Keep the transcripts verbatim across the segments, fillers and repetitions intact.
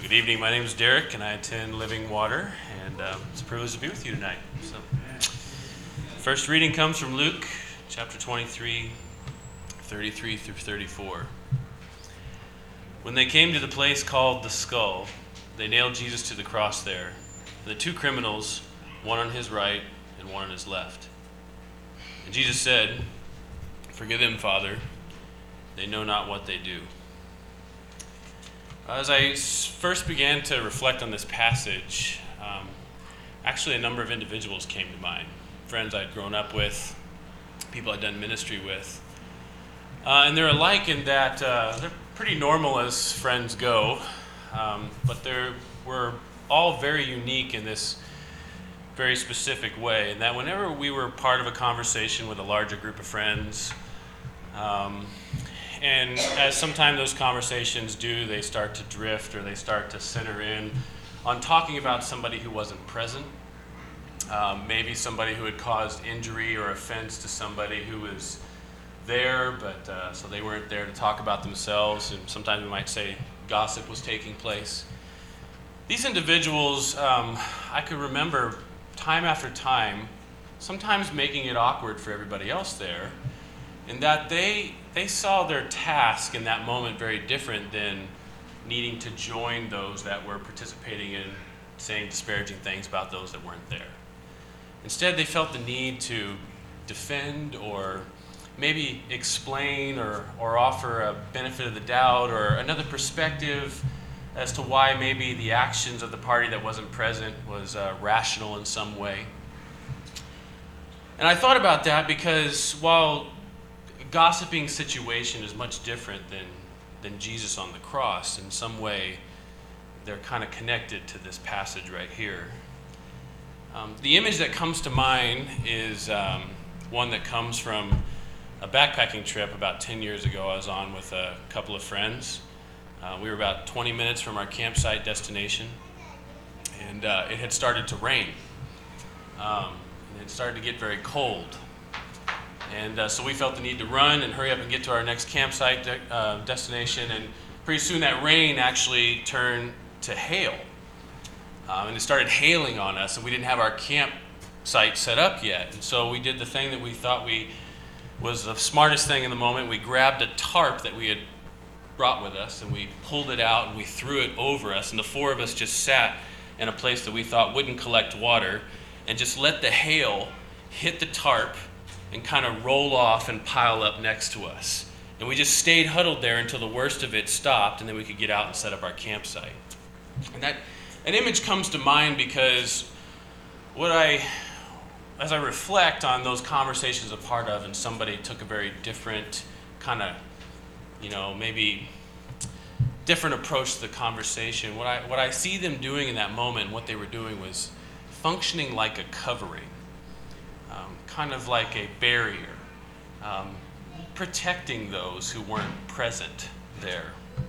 Good evening. My name is Derek, and I attend Living Water, and um, it's a privilege to be with you tonight. So, first reading comes from Luke, chapter twenty-three, thirty-three through thirty-four. When they came to the place called the Skull, they nailed Jesus to the cross there, and the two criminals, one on his right and one on his left. And Jesus said, "Forgive them, Father. They know not what they do." As I first began to reflect on this passage, um, actually a number of individuals came to mind. Friends I'd grown up with, people I'd done ministry with. Uh, and they're alike in that uh, they're pretty normal as friends go, um, but they were all very unique in this very specific way. And that whenever we were part of a conversation with a larger group of friends, um, and as sometimes those conversations do, they start to drift or they start to center in on talking about somebody who wasn't present, um, maybe somebody who had caused injury or offense to somebody who was there, but uh, so they weren't there to talk about themselves, and sometimes we might say gossip was taking place. These individuals, um, I could remember time after time, sometimes making it awkward for everybody else there, in that they they saw their task in that moment very different than needing to join those that were participating in saying disparaging things about those that weren't there. Instead, they felt the need to defend or maybe explain or, or offer a benefit of the doubt or another perspective as to why maybe the actions of the party that wasn't present was uh, rational in some way. And I thought about that because while gossiping situation is much different than, than Jesus on the cross, in some way they're kind of connected to this passage right here. Um, the image that comes to mind is um, one that comes from a backpacking trip about ten years ago I was on with a couple of friends. Uh, we were about twenty minutes from our campsite destination, and uh, it had started to rain. Um, and it started to get very cold. And uh, so we felt the need to run and hurry up and get to our next campsite de- uh, destination. And pretty soon that rain actually turned to hail. Um, and it started hailing on us, and we didn't have our campsite set up yet. And so we did the thing that we thought we was the smartest thing in the moment. We grabbed a tarp that we had brought with us, and we pulled it out, and we threw it over us. And the four of us just sat in a place that we thought wouldn't collect water and just let the hail hit the tarp and kind of roll off and pile up next to us. And we just stayed huddled there until the worst of it stopped, and then we could get out and set up our campsite. And that an image comes to mind because what I, as I reflect on those conversations I'm a part of, and somebody took a very different kind of, you know, maybe different approach to the conversation, what I what I see them doing in that moment, what they were doing was functioning like a covering. Um, kind of like a barrier, um, protecting those who weren't present there.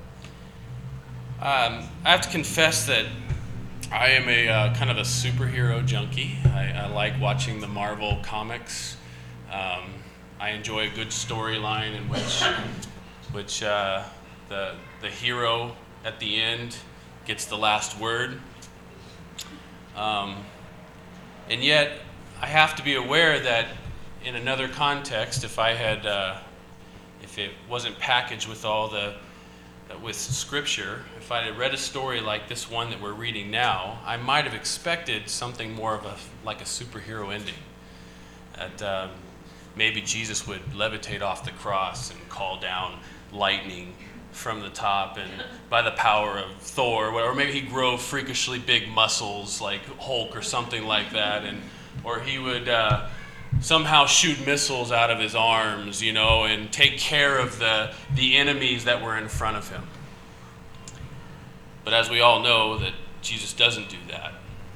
Um, I have to confess that I am a uh, kind of a superhero junkie. I, I like watching the Marvel comics. Um, I enjoy a good storyline in which, which uh, the the hero at the end gets the last word. Um, and yet, I have to be aware that in another context, if I had, uh, if it wasn't packaged with all the, uh, with scripture, if I had read a story like this one that we're reading now, I might have expected something more of a, like a superhero ending. That um, maybe Jesus would levitate off the cross and call down lightning from the top and by the power of Thor, or maybe he'd grow freakishly big muscles like Hulk or something like that, and or he would uh, somehow shoot missiles out of his arms, you know, and take care of the, the enemies that were in front of him. But as we all know, that Jesus doesn't do that.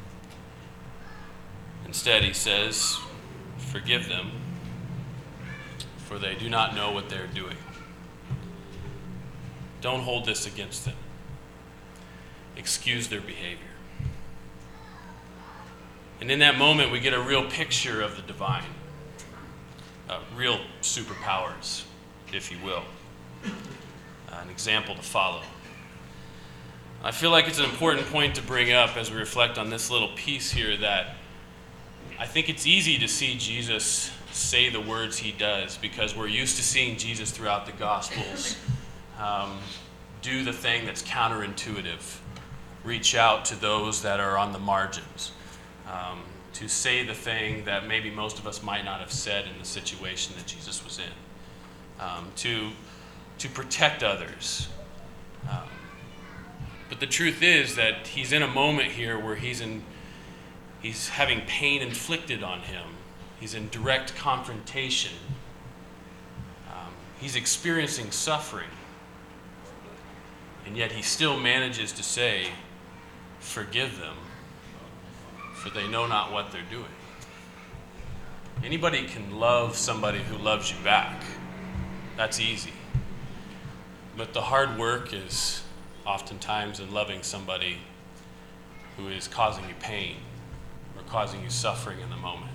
Instead, he says, "Forgive them, for they do not know what they're doing." Don't hold this against them. Excuse their behavior. And in that moment, we get a real picture of the divine, uh, real superpowers, if you will, uh, an example to follow. I feel like it's an important point to bring up as we reflect on this little piece here, that I think it's easy to see Jesus say the words he does because we're used to seeing Jesus throughout the Gospels um, do the thing that's counterintuitive, reach out to those that are on the margins, um, to say the thing that maybe most of us might not have said in the situation that Jesus was in, um, to, to protect others. Um, but the truth is that he's in a moment here where he's in He's having pain inflicted on him. He's in direct confrontation. Um, he's experiencing suffering. And yet he still manages to say, "Forgive them, for they know not what they're doing." Anybody can love somebody who loves you back. That's easy. But the hard work is oftentimes in loving somebody who is causing you pain, or causing you suffering in the moment.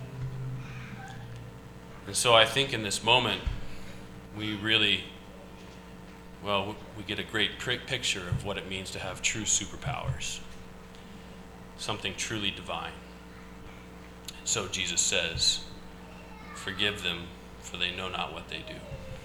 And so I think in this moment, we really, well, we get a great picture of what it means to have true superpowers, something truly divine. So Jesus says, "Forgive them, for they know not what they do."